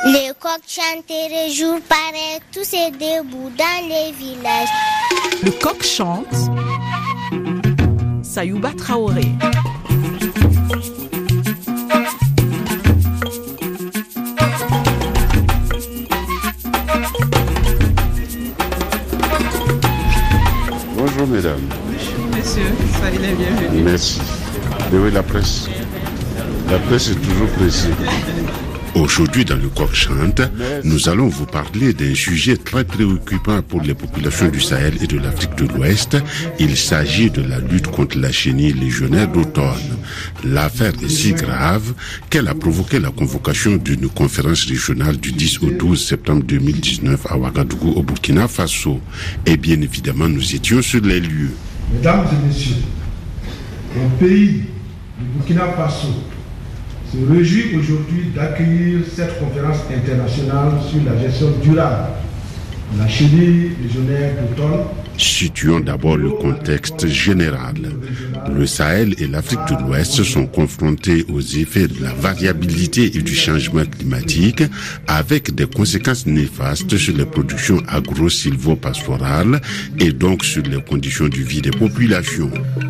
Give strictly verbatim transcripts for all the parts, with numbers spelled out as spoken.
Les coqs chanteraient jour pareil, tous et debout dans les villages. Le coq chante. Sayouba Traoré. Bonjour mesdames. Bonjour monsieur, soyez les bienvenus. Merci. Et oui, la presse. La presse est toujours pressée. Aujourd'hui, dans le Coq Chante, nous allons vous parler d'un sujet très préoccupant pour les populations du Sahel et de l'Afrique de l'Ouest. Il s'agit de la lutte contre la chenille légionnaire d'automne. L'affaire est si grave qu'elle a provoqué la convocation d'une conférence régionale du dix au douze septembre deux mille dix-neuf à Ouagadougou, au Burkina Faso. Et bien évidemment, nous étions sur les lieux. Mesdames et messieurs, mon pays, le Burkina Faso, se réjouit aujourd'hui d'accueillir cette conférence internationale sur la gestion durable de la chenille légionnaire d'automne. Situons d'abord le contexte général. Le Sahel et l'Afrique de l'Ouest sont confrontés aux effets de la variabilité et du changement climatique, avec des conséquences néfastes sur les productions agro-sylvo-pastorales et donc sur les conditions de vie des populations.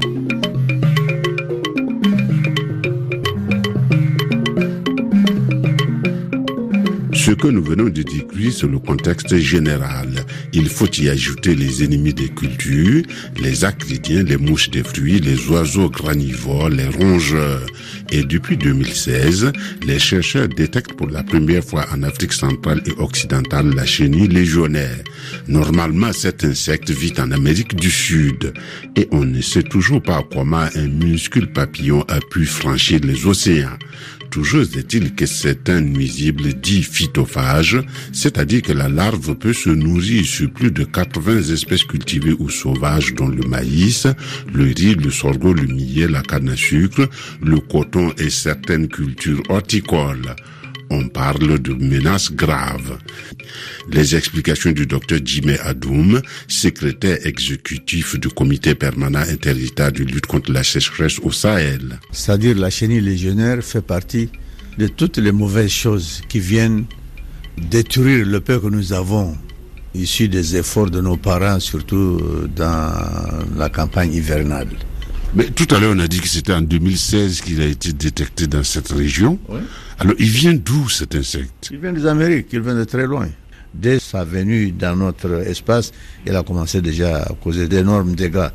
Ce que nous venons de décrire, c'est le contexte général. Il faut y ajouter les ennemis des cultures, les acridiens, les mouches des fruits, les oiseaux granivores, les rongeurs. Et depuis deux mille seize, les chercheurs détectent pour la première fois en Afrique centrale et occidentale la chenille légionnaire. Normalement, cet insecte vit en Amérique du Sud. Et on ne sait toujours pas comment un minuscule papillon a pu franchir les océans. Toujours est-il que c'est un nuisible dit phytophage, c'est-à-dire que la larve peut se nourrir sur plus de quatre-vingts espèces cultivées ou sauvages, dont le maïs, le riz, le sorgho, le millet, la canne à sucre, le coton et certaines cultures horticoles. On parle de menaces graves. Les explications du docteur Jimé Adoum, secrétaire exécutif du comité permanent interétat de lutte contre la sécheresse au Sahel. C'est-à-dire la chenille légionnaire fait partie de toutes les mauvaises choses qui viennent détruire le peu que nous avons issu des efforts de nos parents, surtout dans la campagne hivernale. Mais tout à l'heure, on a dit que c'était en deux mille seize qu'il a été détecté dans cette région. Oui. Alors, il vient d'où cet insecte? Il vient des Amériques, il vient de très loin. Dès sa venue dans notre espace, il a commencé déjà à causer d'énormes dégâts.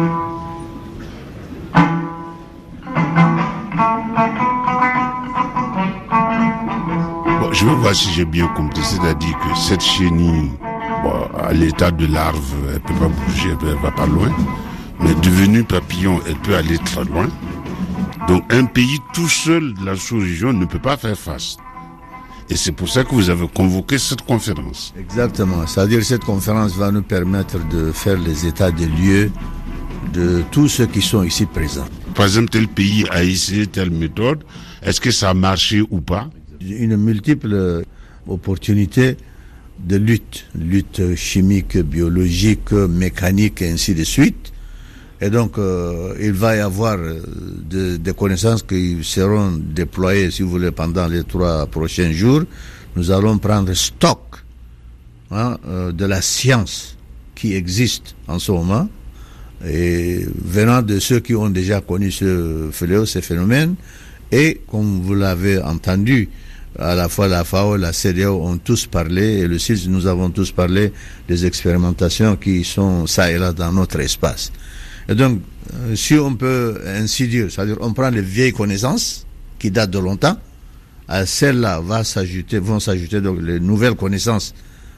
Bon, je veux voir si j'ai bien compris. C'est-à-dire que cette chenille, bon, à l'état de larve, elle ne peut pas bouger, elle ne va pas loin. Mais devenue papillon, elle peut aller très loin. Donc un pays tout seul de la sous-région ne peut pas faire face. Et c'est pour ça que vous avez convoqué cette conférence. Exactement. C'est-à-dire que cette conférence va nous permettre de faire les états des lieux de tous ceux qui sont ici présents. Par exemple, tel pays a essayé telle méthode. Est-ce que ça a marché ou pas? Une multiple opportunité de lutte. Lutte chimique, biologique, mécanique et ainsi de suite. Et donc, euh, il va y avoir de, des connaissances qui seront déployées, si vous voulez, pendant les trois prochains jours. Nous allons prendre stock hein, euh, de la science qui existe en ce moment, et venant de ceux qui ont déjà connu ce fléau, ces phénomènes. Et comme vous l'avez entendu, à la fois la F A O et la C E D E A O ont tous parlé, et le C I L S, nous avons tous parlé des expérimentations qui sont ça et là dans notre espace. Et donc, euh, si on peut ainsi dire, c'est-à-dire on prend les vieilles connaissances qui datent de longtemps, à celles-là va s'ajouter, vont s'ajouter donc les nouvelles connaissances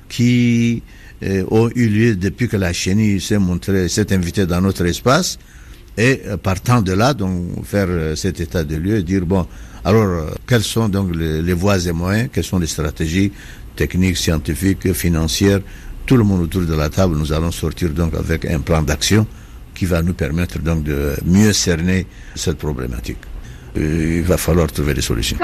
qui euh, ont eu lieu depuis que la chenille s'est montrée, s'est invitée dans notre espace, et euh, partant de là, donc faire euh, cet état de lieu et dire bon, alors euh, quelles sont donc les, les voies et moyens, quelles sont les stratégies techniques, scientifiques, financières, tout le monde autour de la table, nous allons sortir donc avec un plan d'action qui va nous permettre donc de mieux cerner cette problématique. Euh, il va falloir trouver des solutions.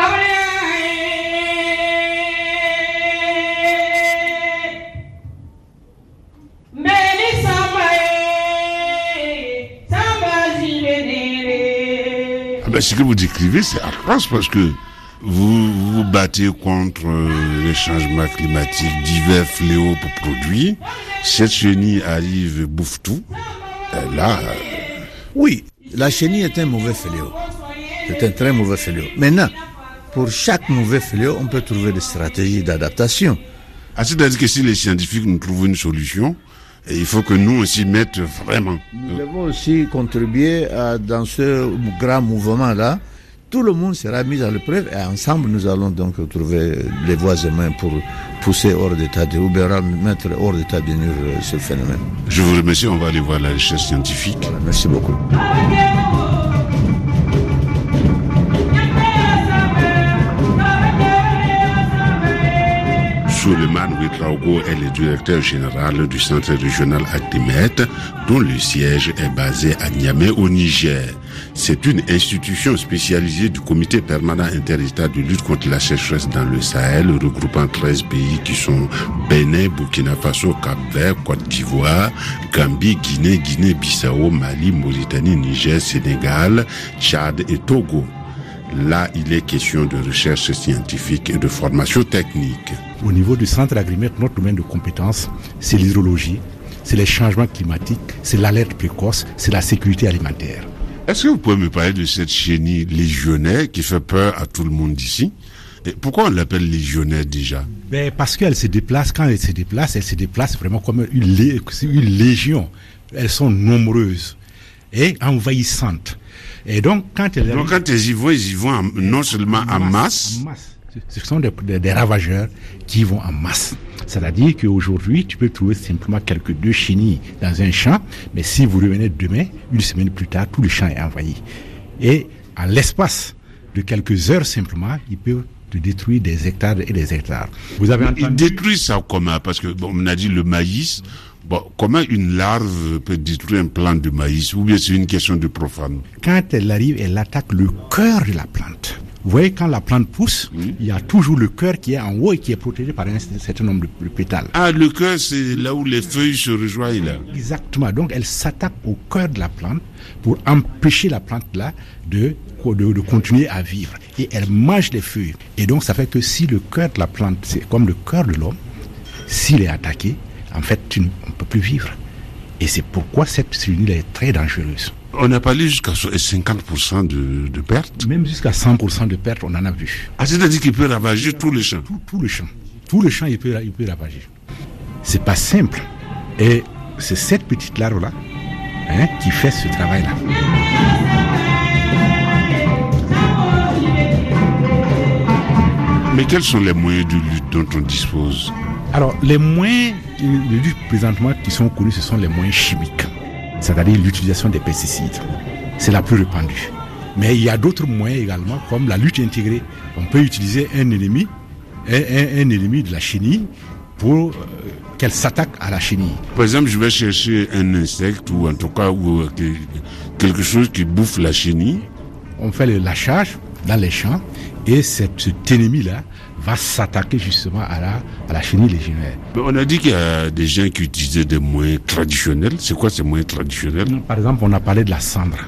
Ah ben, ce que vous décrivez, c'est atroce parce que vous vous battez contre euh, les changements climatiques, divers fléaux pour produire. Cette chenille arrive, bouffe tout. Et là... Euh... Oui, la chenille est un mauvais fléau. C'est un très mauvais fléau. Maintenant, pour chaque mauvais fléau, on peut trouver des stratégies d'adaptation. Ah, c'est-à-dire que si les scientifiques nous trouvent une solution, il faut que nous aussi mettre vraiment. Nous devons aussi contribuer à, dans ce grand mouvement-là. Tout le monde sera mis à l'épreuve et ensemble nous allons donc trouver les voies et moyens pour pousser hors d'état de ou bien mettre hors d'état de nuire ce phénomène. Je vous remercie, on va aller voir la recherche scientifique. Voilà, merci beaucoup. Souleymane Ouedraogo est le directeur général du centre régional Agrimet, dont le siège est basé à Niamey au Niger. C'est une institution spécialisée du comité permanent inter-État de lutte contre la sécheresse dans le Sahel, regroupant treize pays qui sont Bénin, Burkina Faso, Cap-Vert, Côte d'Ivoire, Gambie, Guinée, Guinée-Bissau, Mali, Mauritanie, Niger, Sénégal, Tchad et Togo. Là, il est question de recherche scientifique et de formation technique. Au niveau du centre Agrimet, notre domaine de compétence, c'est l'hydrologie, c'est les changements climatiques, c'est l'alerte précoce, c'est la sécurité alimentaire. Est-ce que vous pouvez me parler de cette chenille légionnaire qui fait peur à tout le monde ici? Et pourquoi on l'appelle légionnaire déjà? Ben parce qu'elle se déplace, quand elle se déplace, elle se déplace vraiment comme une, lé, une légion. Elles sont nombreuses et envahissantes. Et donc, quand elles, donc, quand elles y vont, ils y vont en, non seulement en, en masse. masse. En masse. Ce sont des, des, des ravageurs qui vont en masse. C'est-à-dire qu'aujourd'hui, tu peux trouver simplement quelques deux chenilles dans un champ, mais si vous revenez demain, une semaine plus tard, tout le champ est envahi. Et en l'espace de quelques heures simplement, il peut te détruire des hectares et des hectares. Vous avez entendu... Il détruit ça comment? Parce que bon, on a dit le maïs. Bon, comment une larve peut détruire un plant de maïs? Ou bien c'est une question de profane? Quand elle arrive, elle attaque le cœur de la plante. Vous voyez, quand la plante pousse, mmh. il y a toujours le cœur qui est en haut et qui est protégé par un certain nombre de, de pétales. Ah, le cœur, c'est là où les feuilles se rejoignent, là. Exactement. Donc, elle s'attaque au cœur de la plante pour empêcher la plante, là, de, de, de continuer à vivre. Et elle mange les feuilles. Et donc, ça fait que si le cœur de la plante, c'est comme le cœur de l'homme, s'il est attaqué, en fait, tu, on ne peut plus vivre. Et c'est pourquoi cette chenille est très dangereuse. On a parlé jusqu'à cinquante pour cent de, de pertes. Même jusqu'à cent pour cent de pertes, on en a vu. Ah, c'est-à-dire qu'il peut ravager tout le champ. Tout, tout le champ. Tout le champ, il peut, il peut ravager. C'est pas simple. Et c'est cette petite larve-là hein, qui fait ce travail-là. Mais quels sont les moyens de lutte dont on dispose? Alors, les moyens de lutte présentement qui sont connus, ce sont les moyens chimiques. C'est-à-dire l'utilisation des pesticides. C'est la plus répandue. Mais il y a d'autres moyens également, comme la lutte intégrée. On peut utiliser un ennemi, un, un, un ennemi de la chenille pour euh, qu'elle s'attaque à la chenille. Par exemple, je vais chercher un insecte ou en tout cas ou, euh, quelque chose qui bouffe la chenille. On fait le lâchage dans les champs et cet, cet ennemi-là va s'attaquer justement à la, à la chenille légionnaire. On a dit qu'il y a des gens qui utilisaient des moyens traditionnels. C'est quoi ces moyens traditionnels? Par exemple, on a parlé de la cendre.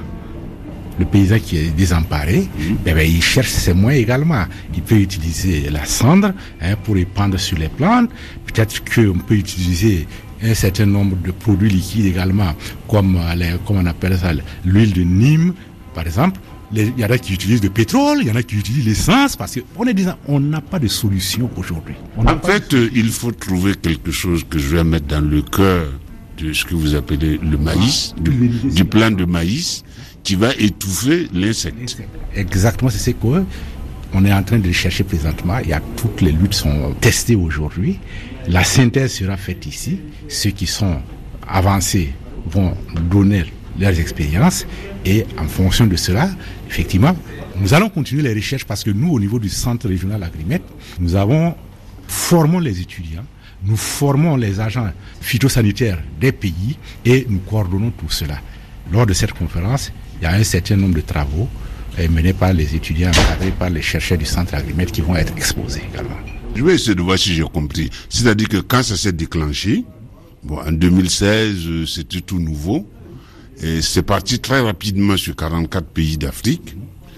Le paysan qui est désemparé, mmh. eh bien, il cherche ses moyens également. Il peut utiliser la cendre hein, pour épandre sur les plantes. Peut-être qu'on peut utiliser un certain nombre de produits liquides également, comme, les, comme on appelle ça, l'huile de Nîmes, par exemple. Il y en a qui utilisent le pétrole, il y en a qui utilisent l'essence, parce qu'on est disant, on n'a pas de solution aujourd'hui. On en fait, euh, il faut trouver quelque chose que je vais mettre dans le cœur de ce que vous appelez le maïs, ah, du, du plant de maïs, qui va étouffer l'insecte. Exactement, c'est ce qu'on est en train de chercher présentement. Il y a toutes les luttes sont testées aujourd'hui. La synthèse sera faite ici. Ceux qui sont avancés vont donner leurs expériences et en fonction de cela, effectivement, nous allons continuer les recherches parce que nous, au niveau du centre régional Agrimet, nous avons formons les étudiants, nous formons les agents phytosanitaires des pays et nous coordonnons tout cela. Lors de cette conférence, il y a un certain nombre de travaux menés par les étudiants, encadrés par les chercheurs du centre Agrimet qui vont être exposés également. Je vais essayer de voir si j'ai compris. C'est-à-dire que quand ça s'est déclenché, bon, en deux mille seize, c'était tout nouveau. Et c'est parti très rapidement sur quarante-quatre pays d'Afrique.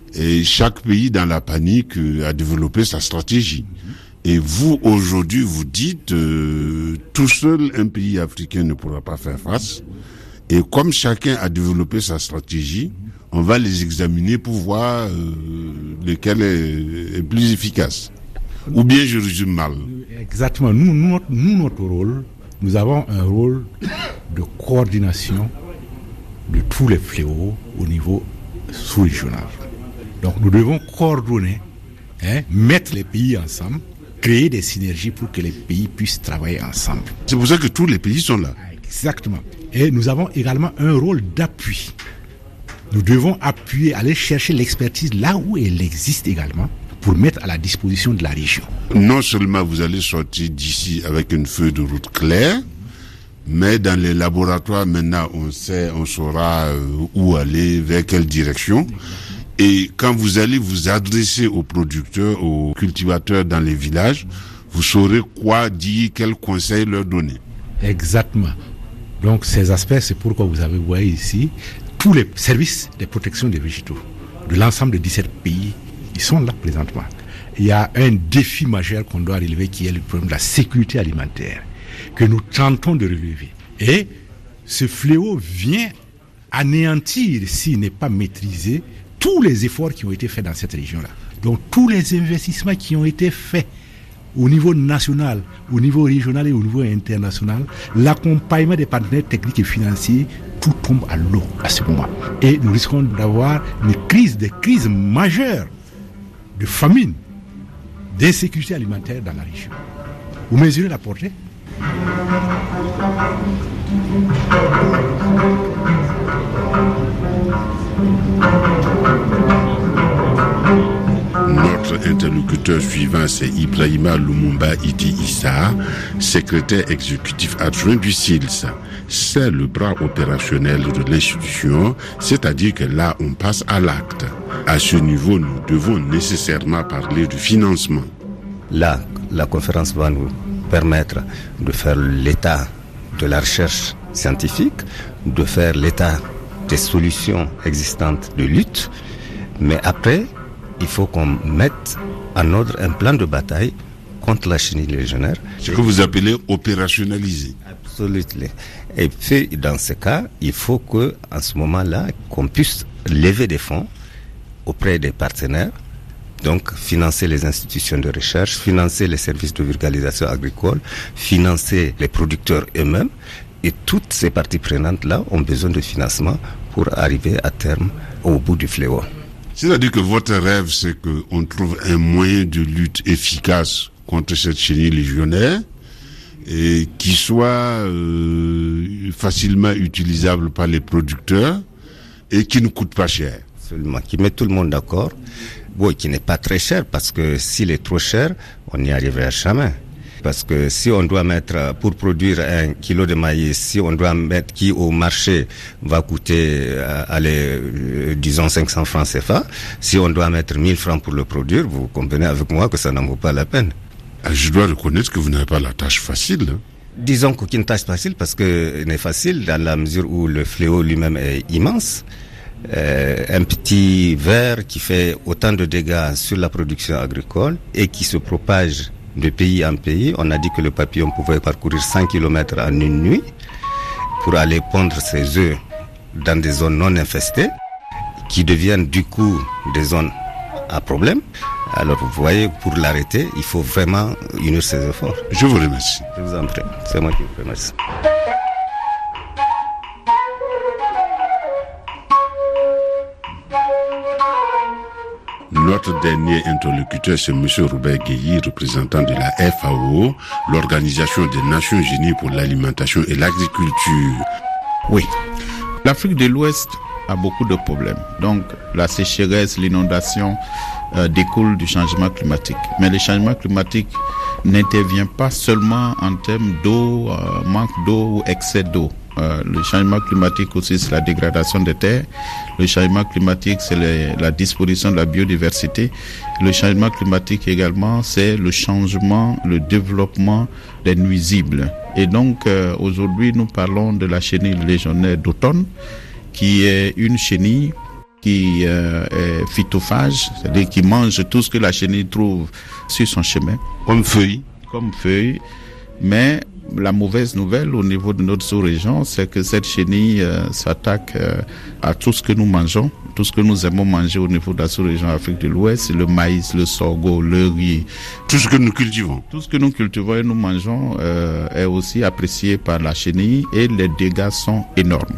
Et chaque pays dans la panique a développé sa stratégie. Et vous, aujourd'hui, vous dites, euh, tout seul, un pays africain ne pourra pas faire face. Et comme chacun a développé sa stratégie, on va les examiner pour voir euh, lequel est, est plus efficace. Ou bien je résume mal. Exactement. Nous, nous, notre, nous, notre rôle, nous avons un rôle de coordination de tous les fléaux au niveau sous-régional. Donc nous devons coordonner, hein, mettre les pays ensemble, créer des synergies pour que les pays puissent travailler ensemble. C'est pour ça que tous les pays sont là. Exactement. Et nous avons également un rôle d'appui. Nous devons appuyer, aller chercher l'expertise là où elle existe également pour mettre à la disposition de la région. Non seulement vous allez sortir d'ici avec une feuille de route claire, mais dans les laboratoires maintenant on sait, on saura où aller, vers quelle direction. Et quand vous allez vous adresser aux producteurs, aux cultivateurs dans les villages, vous saurez quoi dire, quels conseils leur donner. Exactement. Donc ces aspects, c'est pourquoi vous avez, vous voyez ici, tous les services de protection des végétaux de l'ensemble de dix-sept pays, ils sont là présentement. Il y a un défi majeur qu'on doit relever qui est le problème de la sécurité alimentaire, que nous tentons de relever. Et ce fléau vient anéantir, s'il n'est pas maîtrisé, tous les efforts qui ont été faits dans cette région-là. Donc tous les investissements qui ont été faits au niveau national, au niveau régional et au niveau international, l'accompagnement des partenaires techniques et financiers, tout tombe à l'eau à ce moment. Et nous risquons d'avoir une crise, des crises majeures de famine, d'insécurité alimentaire dans la région. Vous mesurez la portée ? Notre interlocuteur suivant, c'est Ibrahima Lumumba Idi Issa, secrétaire exécutif adjoint du S I L S. C'est le bras opérationnel de l'institution, c'est-à-dire que là, on passe à l'acte. À ce niveau, nous devons nécessairement parler du financement. Là, la conférence va nous permettre de faire l'état de la recherche scientifique, de faire l'état des solutions existantes de lutte, mais après, il faut qu'on mette en ordre un plan de bataille contre la chenille légionnaire. Ce que vous appelez opérationnaliser. Absolument. Et puis, dans ce cas, il faut que, en ce moment-là, qu'on puisse lever des fonds auprès des partenaires, donc financer les institutions de recherche, financer les services de vulgarisation agricole, financer les producteurs eux-mêmes. Et toutes ces parties prenantes-là ont besoin de financement pour arriver à terme au bout du fléau. C'est-à-dire que votre rêve, c'est qu'on trouve un moyen de lutte efficace contre cette chenille légionnaire et qui soit euh, facilement utilisable par les producteurs et qui ne coûte pas cher. Absolument, qui met tout le monde d'accord. Bon, qui n'est pas très cher parce que s'il est trop cher, on n'y arrivera jamais. Parce que si on doit mettre, pour produire un kilo de maïs, si on doit mettre qui au marché va coûter, euh, allez, euh, disons cinq cents francs C F A, si on doit mettre mille francs pour le produire, vous comprenez avec moi que ça n'en vaut pas la peine. Je dois reconnaître que vous n'avez pas la tâche facile. Hein. Disons qu'aucune tâche facile parce que n'est facile dans la mesure où le fléau lui-même est immense. Euh, un petit ver qui fait autant de dégâts sur la production agricole et qui se propage de pays en pays. On a dit que le papillon pouvait parcourir cent kilomètres en une nuit pour aller pondre ses œufs dans des zones non infestées qui deviennent du coup des zones à problème. Alors vous voyez, pour l'arrêter, il faut vraiment unir ses efforts. Je vous remercie. Je vous en prie. C'est moi qui vous remercie. Notre dernier interlocuteur, c'est M. Robert Guéhi, représentant de la F A O, l'Organisation des Nations Unies pour l'alimentation et l'agriculture. Oui, l'Afrique de l'Ouest a beaucoup de problèmes. Donc, la sécheresse, l'inondation euh, découlent du changement climatique. Mais le changement climatique n'intervient pas seulement en termes d'eau, euh, manque d'eau ou excès d'eau. Euh, le changement climatique aussi, c'est la dégradation des terres. Le changement climatique, c'est les, la disparition de la biodiversité. Le changement climatique également, c'est le changement, le développement des nuisibles. Et donc, euh, aujourd'hui, nous parlons de la chenille légionnaire d'automne, qui est une chenille qui euh, est phytophage, c'est-à-dire qui mange tout ce que la chenille trouve sur son chemin. Comme feuilles. Comme feuilles. Mais la mauvaise nouvelle au niveau de notre sous-région, c'est que cette chenille euh, s'attaque euh, à tout ce que nous mangeons, tout ce que nous aimons manger au niveau de la sous-région Afrique de l'Ouest, le maïs, le sorgho, le riz. Tout ce que nous cultivons. Tout ce que nous cultivons et nous mangeons euh, est aussi apprécié par la chenille et les dégâts sont énormes.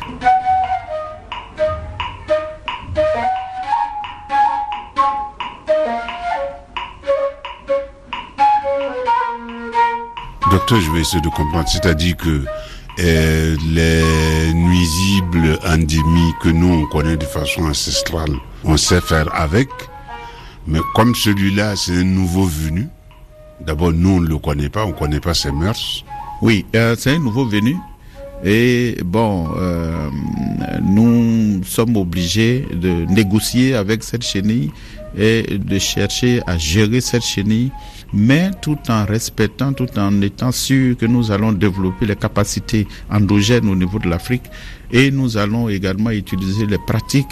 Docteur, je vais essayer de comprendre. C'est-à-dire que euh, les nuisibles endémiques que nous on connaît de façon ancestrale, on sait faire avec. Mais comme celui-là, c'est un nouveau venu. D'abord, nous on ne le connaît pas, on ne connaît pas ses mœurs. Oui, euh, c'est un nouveau venu. Et bon, euh, nous sommes obligés de négocier avec cette chenille et de chercher à gérer cette chenille, mais tout en respectant, tout en étant sûr que nous allons développer les capacités endogènes au niveau de l'Afrique et nous allons également utiliser les pratiques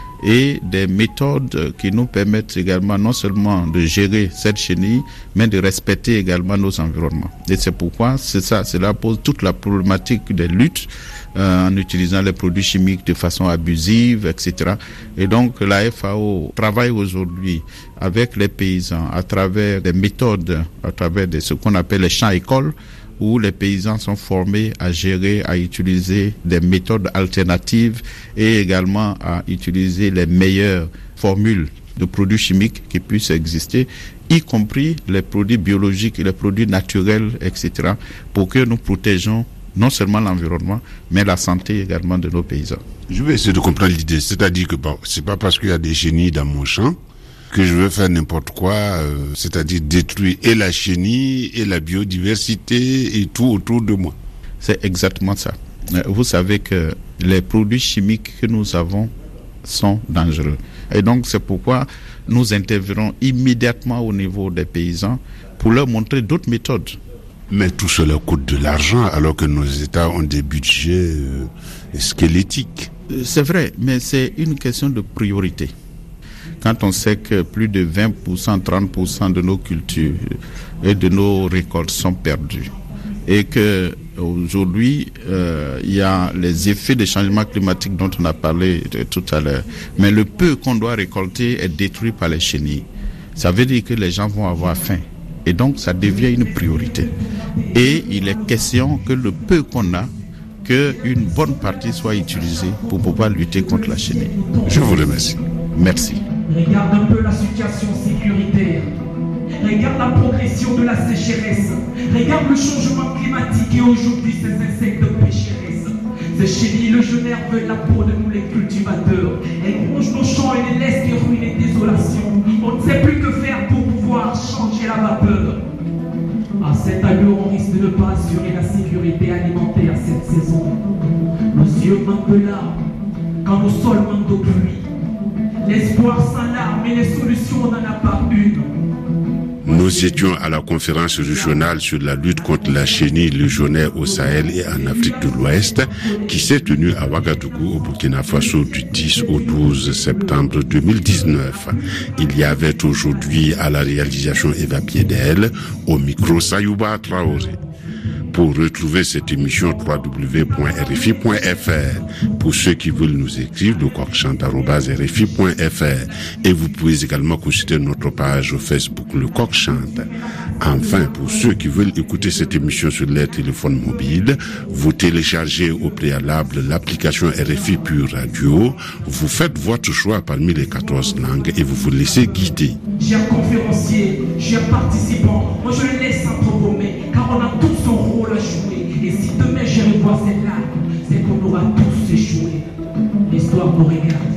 et des méthodes qui nous permettent également non seulement de gérer cette chenille, mais de respecter également nos environnements. Et c'est pourquoi c'est ça, cela pose toute la problématique des luttes euh, en utilisant les produits chimiques de façon abusive, et cetera. Et donc la F A O travaille aujourd'hui avec les paysans à travers des méthodes, à travers de ce qu'on appelle les champs écoles, où les paysans sont formés à gérer, à utiliser des méthodes alternatives et également à utiliser les meilleures formules de produits chimiques qui puissent exister, y compris les produits biologiques et les produits naturels, et cetera, pour que nous protégeons non seulement l'environnement, mais la santé également de nos paysans. Je vais essayer de comprendre l'idée. C'est-à-dire que bon, c'est pas parce qu'il y a des chenilles dans mon champ que je veux faire n'importe quoi, euh, c'est-à-dire détruire et la chenille, et la biodiversité, et tout autour de moi. C'est exactement ça. Vous savez que les produits chimiques que nous avons sont dangereux. Et donc c'est pourquoi nous intervenons immédiatement au niveau des paysans pour leur montrer d'autres méthodes. Mais tout cela coûte de l'argent alors que nos États ont des budgets euh, squelettiques. C'est vrai, mais c'est une question de priorité. Quand on sait que plus de vingt pour cent, trente pour cent de nos cultures et de nos récoltes sont perdues et que aujourd'hui euh, il y a les effets des changements climatiques dont on a parlé tout à l'heure, mais le peu qu'on doit récolter est détruit par les chenilles. Ça veut dire que les gens vont avoir faim et donc ça devient une priorité. Et il est question que le peu qu'on a, qu'une bonne partie soit utilisée pour pouvoir lutter contre la chenille. Je vous remercie. Merci. Regarde un peu la situation sécuritaire. Regarde la progression de la sécheresse. Regarde le changement climatique et aujourd'hui ces insectes pécheresses. Ces chenilles, le genévre veulent la peau de nous les cultivateurs. Elles rongent nos champs et les laissent des ruines et désolation. On ne sait plus que faire pour pouvoir changer la vapeur. À cette allure, on risque de ne pas assurer la sécurité alimentaire cette saison. Nos yeux manquent de larmes quand nos sols manquent d'eau pluie. L'espoir sans larmes et les solutions, on n'en a pas une. Nous étions à la conférence régionale sur la lutte contre la chenille légionnaire au Sahel et en Afrique de l'Ouest qui s'est tenue à Ouagadougou au Burkina Faso du dix au douze septembre deux mille dix-neuf. Il y avait aujourd'hui à la réalisation Eva Piedel, au micro Sayouba Traoré. Pour retrouver cette émission, w w w point r f i point f r. Pour ceux qui veulent nous écrire, le coq chante arobase r f i point f r. Et vous pouvez également consulter notre page Facebook, le coq chante. Enfin, pour ceux qui veulent écouter cette émission sur leur téléphone mobile, vous téléchargez au préalable l'application R F I Pure Radio, vous faites votre choix parmi les quatorze langues et vous vous laissez guider. Chers conférenciers, chers participants, moi je le laisse entrebrommer, car on a tous son rôle à jouer. Et si demain je revois cette larme, c'est qu'on aura tous échoué. L'histoire nous regarde.